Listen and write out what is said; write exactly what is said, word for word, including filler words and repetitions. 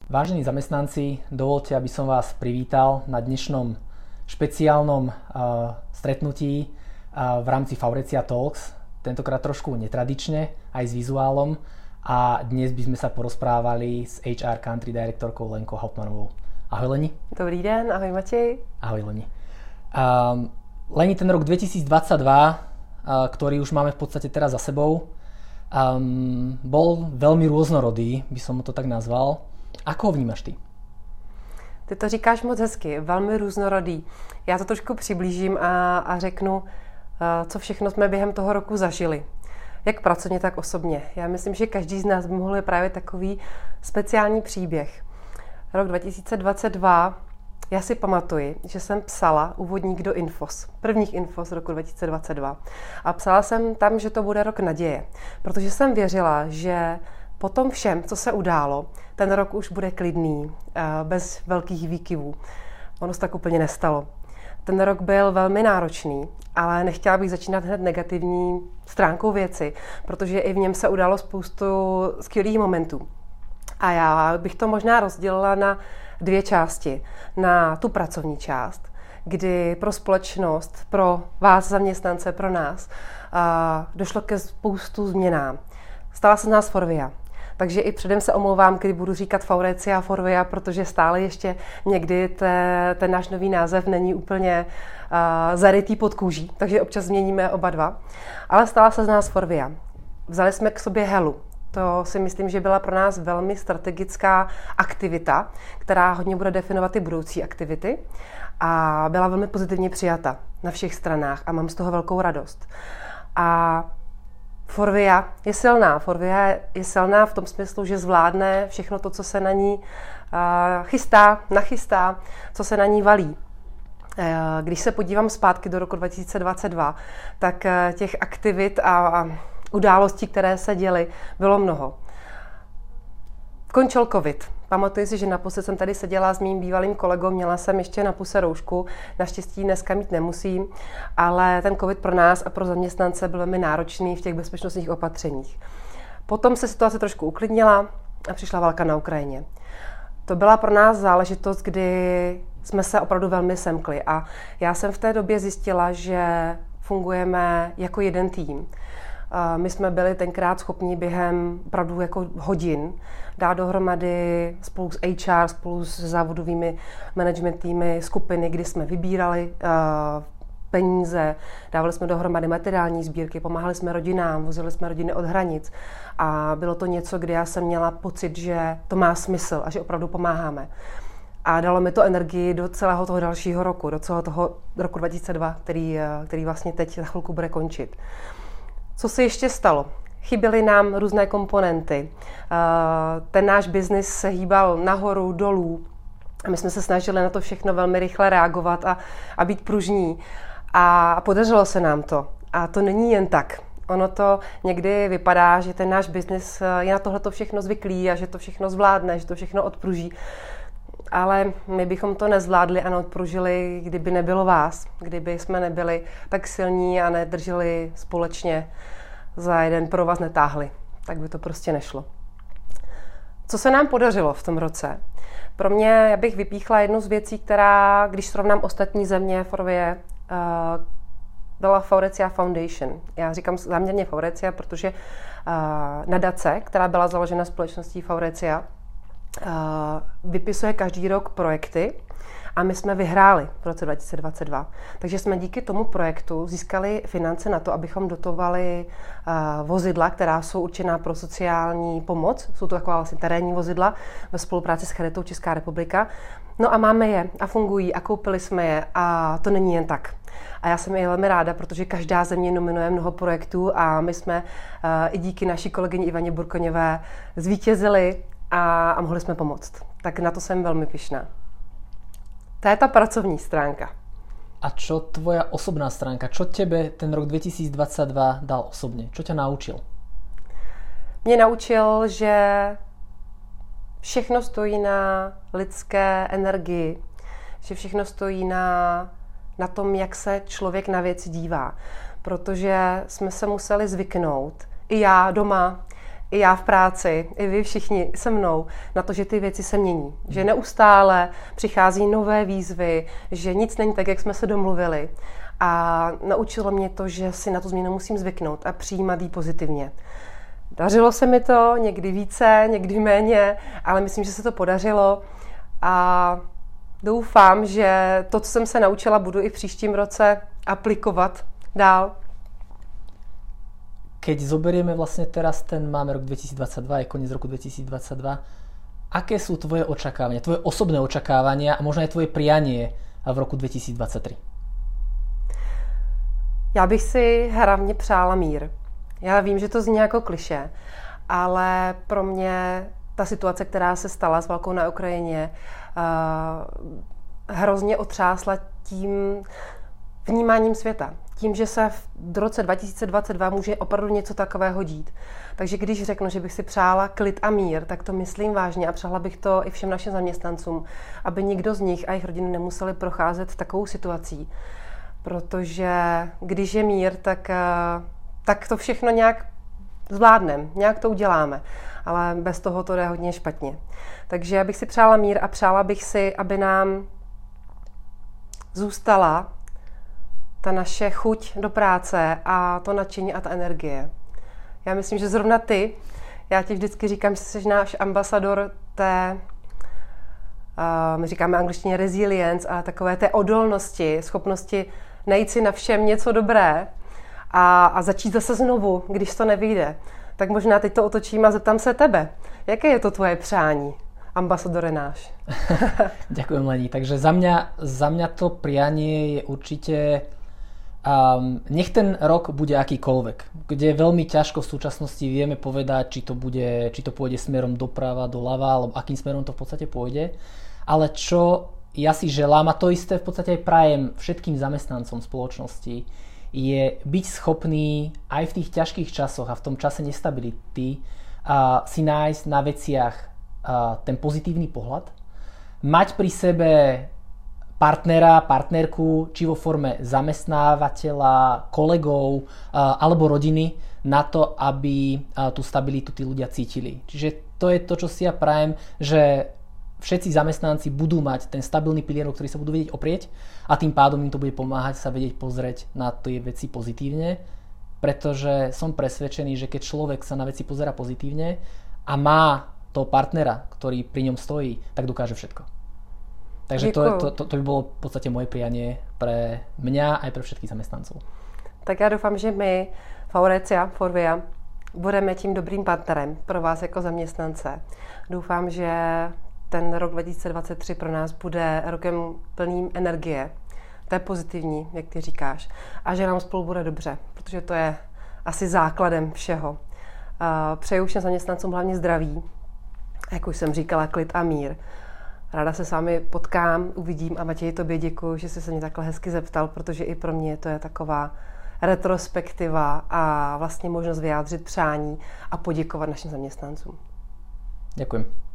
Vážení zamestnanci, dovoľte, aby som vás privítal na dnešnom špeciálnom uh, stretnutí uh, v rámci Faurecia Talks. Tentokrát trošku netradične, aj s vizuálom. A dnes by sme sa porozprávali s há er Country Directorkou Lenkou Hauptmanovou. Ahoj Leni. Dobrý den, ahoj Matěj. Ahoj Leni. Um, Leni, ten rok dvetisícdvadsaťdva, uh, ktorý už máme v podstate teraz za sebou, um, bol veľmi rôznorodý, by som to tak nazval. Ako ho vnímáš ty? Ty to říkáš moc hezky, velmi různorodý. Já to trošku přiblížím a, a řeknu, co všechno jsme během toho roku zažili. Jak pracovně, tak osobně. Já myslím, že každý z nás by mohl právě takový speciální příběh. Rok dva tisíce dvacet dva, já si pamatuji, že jsem psala úvodník do Infos, prvních Infos roku dva tisíce dvacet dva. A psala jsem tam, že to bude rok naděje, protože jsem věřila, že po tom všem, co se událo, ten rok už bude klidný, bez velkých výkyvů. Ono se tak úplně nestalo. Ten rok byl velmi náročný, ale nechtěla bych začínat hned negativní stránkou věci, protože i v něm se událo spoustu skvělých momentů. A já bych to možná rozdělila na dvě části. Na tu pracovní část, kdy pro společnost, pro vás zaměstnance, pro nás, došlo ke spoustu změnám. Stala se z nás Forvia. Takže i předem se omlouvám, když budu říkat Faurecia a Forvia, protože stále ještě někdy te, ten náš nový název není úplně uh, zarytý pod kůží, takže občas změníme oba dva. Ale stala se z nás Forvia. Vzali jsme k sobě Helu. To si myslím, že byla pro nás velmi strategická aktivita, která hodně bude definovat i budoucí aktivity a byla velmi pozitivně přijata na všech stranách a mám z toho velkou radost. A Forvia je silná. Forvia je silná v tom smyslu, že zvládne všechno to, co se na ní uh, chystá, nachystá, co se na ní valí. Uh, když se podívám zpátky do roku dva tisíce dvacet dva, tak uh, těch aktivit a, a událostí, které se děly, bylo mnoho. Končil covid. Pamatuji si, že naposled jsem tady seděla s mým bývalým kolegou, měla jsem ještě na puse roušku, naštěstí dneska mít nemusím, ale ten covid pro nás a pro zaměstnance byl velmi náročný v těch bezpečnostních opatřeních. Potom se situace trošku uklidnila a přišla válka na Ukrajině. To byla pro nás záležitost, kdy jsme se opravdu velmi semkli a já jsem v té době zjistila, že fungujeme jako jeden tým. My jsme byli tenkrát schopni během opravdu jako hodin dát dohromady spolu s há er, spolu s závodovými managementými skupiny, kdy jsme vybírali uh, peníze, dávali jsme dohromady materiální sbírky, pomáhali jsme rodinám, vozili jsme rodiny od hranic a bylo to něco, kdy já jsem měla pocit, že to má smysl a že opravdu pomáháme. A dalo mi to energii do celého toho dalšího roku, do celého toho roku dva tisíce dva, který, který vlastně teď za chvilku bude končit. Co se ještě stalo? Chyběly nám různé komponenty. Ten náš biznis se hýbal nahoru, dolů. A my jsme se snažili na to všechno velmi rychle reagovat a, a být pružní. A podařilo se nám to. A to není jen tak. Ono to někdy vypadá, že ten náš biznis je na tohleto všechno zvyklý a že to všechno zvládne, že to všechno odpruží. Ale my bychom to nezvládli a neodpružili, kdyby nebylo vás, kdyby jsme nebyli tak silní a nedrželi společně za jeden pro vás netáhli. Tak by to prostě nešlo. Co se nám podařilo v tom roce? Pro mě, já bych vypíchla jednu z věcí, která, když srovnám ostatní země Forvie, byla Faurecia Foundation. Já říkám záměrně Faurecia, protože nadace, která byla založena společností Faurecia, vypisuje každý rok projekty a my jsme vyhráli v roce dva tisíce dvacet dva. Takže jsme díky tomu projektu získali finance na to, abychom dotovali vozidla, která jsou určená pro sociální pomoc. Jsou to taková vlastně terénní vozidla ve spolupráci s Charitou Česká republika. No a máme je a fungují a koupili jsme je a to není jen tak. A já jsem i velmi ráda, protože každá země nominuje mnoho projektů a my jsme i díky naší kolegyni Ivaně Burkoňové zvítězili A, a mohli jsme pomoct. Tak na to jsem velmi pyšná. To je ta pracovní stránka. A čo tvoja osobná stránka? Čo tebe ten rok dvetisícdvadsaťdva dal osobne? Čo ťa naučil? Mě naučil, že všechno stojí na lidské energii. Že všechno stojí na, na tom, jak se člověk na věci dívá. Protože jsme se museli zvyknout, i já doma, i já v práci, i vy všichni se mnou, na to, že ty věci se mění. Že neustále přichází nové výzvy, že nic není tak, jak jsme se domluvili. A naučilo mě to, že si na tu změnu musím zvyknout a přijímat ji pozitivně. Dařilo se mi to, někdy více, někdy méně, ale myslím, že se to podařilo a doufám, že to, co jsem se naučila, budu i v příštím roce aplikovat dál. Keď zoberieme vlastne teraz, ten máme rok dvetisícdvadsaťdva, je koniec roku dvetisícdvadsaťdva, aké sú tvoje očakávania, tvoje osobné očakávania a možno aj tvoje prianie v roku dvetisícdvadsaťtri? Já bych si hlavně přála mír. Já vím, že to zní jako klišé, ale pro mě ta situace, která se stala s válkou na Ukrajině, uh, hrozně otřásla tím vnímáním světa. Tím, že se v roce dva tisíce dvacet dva může opravdu něco takového dít. Takže když řeknu, že bych si přála klid a mír, tak to myslím vážně a přála bych to i všem našim zaměstnancům, aby nikdo z nich a jejich rodiny nemuseli procházet takovou situací. Protože když je mír, tak, tak to všechno nějak zvládneme, nějak to uděláme. Ale bez toho to jde hodně špatně. Takže já bych si přála mír a přála bych si, aby nám zůstala ta naše chuť do práce a to nadšení a ta energie. Já myslím, že zrovna ty, já ti vždycky říkám, že jsi náš ambasador té, uh, my říkáme angličtině resilience, a takové té odolnosti, schopnosti najít si na všem něco dobré a, a začít zase znovu, když to nevyjde. Tak možná teď to otočím a zeptám se tebe. Jaké je to tvoje přání, ambasadore náš? Ďakujem, Leni. Takže za mňa, za mňa to prianie je určite Um, nech ten rok bude akýkoľvek, kde veľmi ťažko v súčasnosti vieme povedať, či to, bude, či to pôjde smerom doprava, doľava, alebo akým smerom to v podstate pôjde. Ale čo ja si želám, a to isté v podstate aj prajem všetkým zamestnancom spoločnosti, je byť schopný aj v tých ťažkých časoch a v tom čase nestability uh, si nájsť na veciach uh, ten pozitívny pohľad, mať pri sebe partnera, partnerku, či vo forme zamestnávateľa, kolegov alebo rodiny na to, aby tú stabilitu tí ľudia cítili. Čiže to je to, čo si ja prajem, že všetci zamestnanci budú mať ten stabilný pilier, o ktorý sa budú vedieť oprieť a tým pádom im to bude pomáhať sa vedieť pozrieť na tie veci pozitívne, pretože som presvedčený, že keď človek sa na veci pozerá pozitívne a má toho partnera, ktorý pri ňom stojí, tak dokáže všetko. Takže to, to, to, to by bylo v podstatě moje prianie pre mňa aj pre všetkých zamestnancov. Tak já doufám, že my, Faurecia, Forvia, budeme tím dobrým partnerem pro vás jako zaměstnance. Doufám, že ten rok dva tisíce dvacet tři pro nás bude rokem plným energie. To je pozitivní, jak ty říkáš. A že nám spolu bude dobře, protože to je asi základem všeho. Přeju všem zaměstnancům hlavně zdraví, jak už jsem říkala, klid a mír. Ráda se s vámi potkám, uvidím a Matěji, tobě děkuji, že jsi se mě takhle hezky zeptal, protože i pro mě to je taková retrospektiva a vlastně možnost vyjádřit přání a poděkovat našim zaměstnancům. Děkuji.